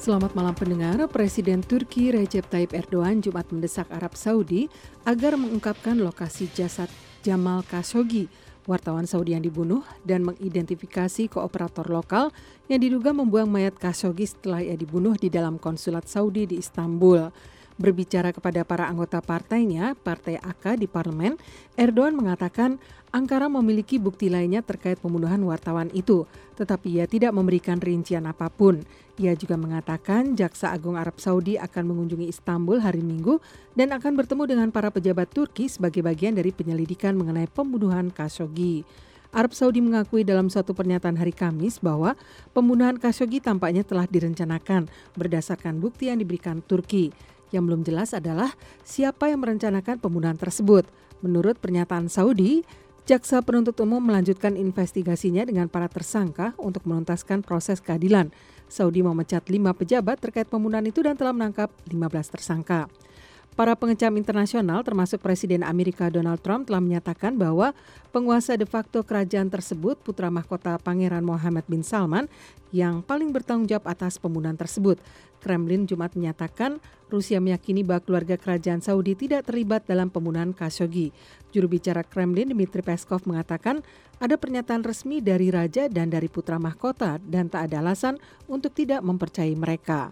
Selamat malam pendengar, Presiden Turki Recep Tayyip Erdogan Jumat mendesak Arab Saudi agar mengungkapkan lokasi jasad Jamal Khashoggi, wartawan Saudi yang dibunuh, dan mengidentifikasi kooperator lokal yang diduga membuang mayat Khashoggi setelah ia dibunuh di dalam konsulat Saudi di Istanbul. Berbicara kepada para anggota partainya, Partai AK di parlemen, Erdogan mengatakan Ankara memiliki bukti lainnya terkait pembunuhan wartawan itu, tetapi ia tidak memberikan rincian apapun. Ia juga mengatakan Jaksa Agung Arab Saudi akan mengunjungi Istanbul hari Minggu dan akan bertemu dengan para pejabat Turki sebagai bagian dari penyelidikan mengenai pembunuhan Khashoggi. Arab Saudi mengakui dalam suatu pernyataan hari Kamis bahwa pembunuhan Khashoggi tampaknya telah direncanakan berdasarkan bukti yang diberikan Turki. Yang belum jelas adalah siapa yang merencanakan pembunuhan tersebut. Menurut pernyataan Saudi, Jaksa Penuntut Umum melanjutkan investigasinya dengan para tersangka untuk menuntaskan proses keadilan. Saudi memecat 5 pejabat terkait pembunuhan itu dan telah menangkap 15 tersangka. Para pengecam internasional termasuk Presiden Amerika Donald Trump telah menyatakan bahwa penguasa de facto kerajaan tersebut, putra mahkota Pangeran Mohammed bin Salman, yang paling bertanggung jawab atas pembunuhan tersebut. Kremlin Jumat menyatakan Rusia meyakini bahwa keluarga kerajaan Saudi tidak terlibat dalam pembunuhan Khashoggi. Juru bicara Kremlin Dmitry Peskov mengatakan ada pernyataan resmi dari raja dan dari putra mahkota dan tak ada alasan untuk tidak mempercayai mereka.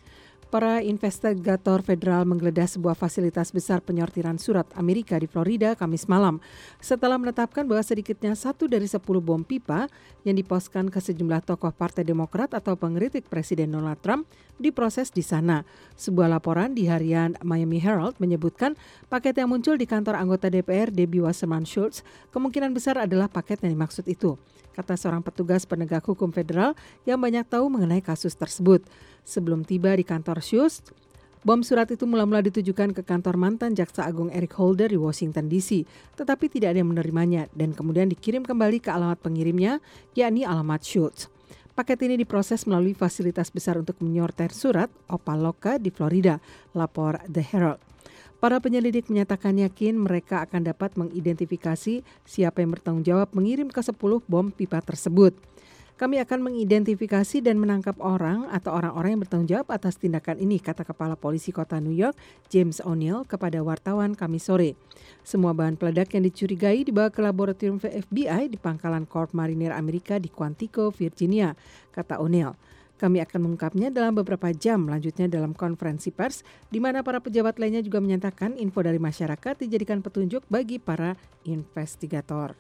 Para investigator federal menggeledah sebuah fasilitas besar penyortiran surat Amerika di Florida Kamis malam setelah menetapkan bahwa sedikitnya 1 dari 10 bom pipa yang diposkan ke sejumlah tokoh Partai Demokrat atau pengkritik Presiden Donald Trump diproses di sana. Sebuah laporan di harian Miami Herald menyebutkan paket yang muncul di kantor anggota DPR Debbie Wasserman Schultz kemungkinan besar adalah paket yang dimaksud itu, kata seorang petugas penegak hukum federal yang banyak tahu mengenai kasus tersebut. Sebelum tiba di kantor Schultz, bom surat itu mula-mula ditujukan ke kantor mantan Jaksa Agung Eric Holder di Washington DC, tetapi tidak ada yang menerimanya dan kemudian dikirim kembali ke alamat pengirimnya, yakni alamat Schultz. Paket ini diproses melalui fasilitas besar untuk menyortir surat Opa-locka di Florida, lapor The Herald. Para penyelidik menyatakan yakin mereka akan dapat mengidentifikasi siapa yang bertanggung jawab mengirim ke 10 bom pipa tersebut. Kami akan mengidentifikasi dan menangkap orang atau orang-orang yang bertanggung jawab atas tindakan ini, kata Kepala Polisi Kota New York, James O'Neill, kepada wartawan Kamis sore. Semua bahan peledak yang dicurigai dibawa ke laboratorium FBI di pangkalan Corps Marinir Amerika di Quantico, Virginia, kata O'Neill. Kami akan mengungkapnya dalam beberapa jam, lanjutnya dalam konferensi pers, di mana para pejabat lainnya juga menyatakan info dari masyarakat dijadikan petunjuk bagi para investigator.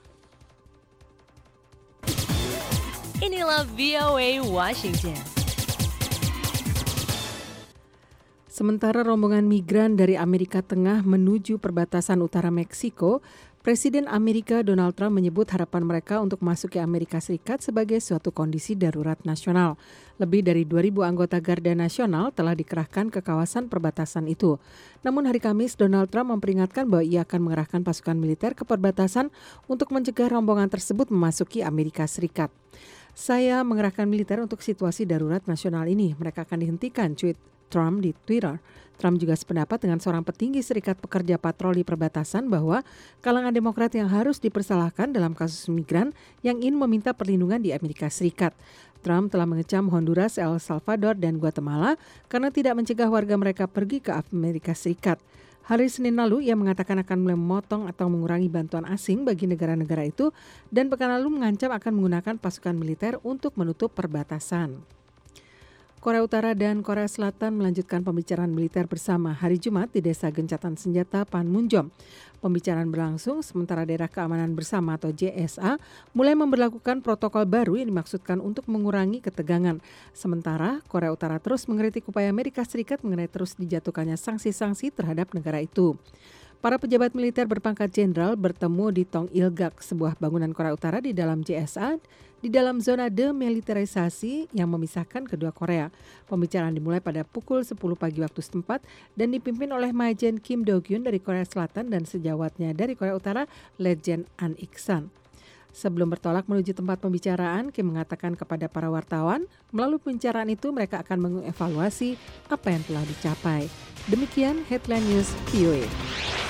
Inilah VOA Washington. Sementara rombongan migran dari Amerika Tengah menuju perbatasan utara Meksiko, Presiden Amerika Donald Trump menyebut harapan mereka untuk masuk ke Amerika Serikat sebagai suatu kondisi darurat nasional. Lebih dari 2.000 anggota Garda Nasional telah dikerahkan ke kawasan perbatasan itu. Namun hari Kamis, Donald Trump memperingatkan bahwa ia akan mengerahkan pasukan militer ke perbatasan untuk mencegah rombongan tersebut memasuki Amerika Serikat. Saya mengerahkan militer untuk situasi darurat nasional ini. Mereka akan dihentikan, tweet Trump di Twitter. Trump juga sependapat dengan seorang petinggi Serikat Pekerja Patroli Perbatasan bahwa kalangan Demokrat yang harus dipersalahkan dalam kasus migran yang ingin meminta perlindungan di Amerika Serikat. Trump telah mengecam Honduras, El Salvador, dan Guatemala karena tidak mencegah warga mereka pergi ke Amerika Serikat. Hari Senin lalu, ia mengatakan akan mulai memotong atau mengurangi bantuan asing bagi negara-negara itu dan pekan lalu mengancam akan menggunakan pasukan militer untuk menutup perbatasan. Korea Utara dan Korea Selatan melanjutkan pembicaraan militer bersama hari Jumat di Desa Gencatan Senjata Panmunjom. Pembicaraan berlangsung sementara Daerah Keamanan Bersama atau JSA mulai memberlakukan protokol baru yang dimaksudkan untuk mengurangi ketegangan. Sementara Korea Utara terus mengkritik upaya Amerika Serikat mengenai terus dijatuhkannya sanksi-sanksi terhadap negara itu. Para pejabat militer berpangkat jenderal bertemu di Tong Ilgak, sebuah bangunan Korea Utara di dalam JSA, di dalam zona demilitarisasi yang memisahkan kedua Korea. Pembicaraan dimulai pada pukul 10 pagi waktu setempat dan dipimpin oleh Majen Kim Do-gyun dari Korea Selatan dan sejawatnya dari Korea Utara, Letjen An Ik-san. Sebelum bertolak menuju tempat pembicaraan, Kim mengatakan kepada para wartawan, melalui pembicaraan itu mereka akan mengevaluasi apa yang telah dicapai. Demikian Headline News VOA.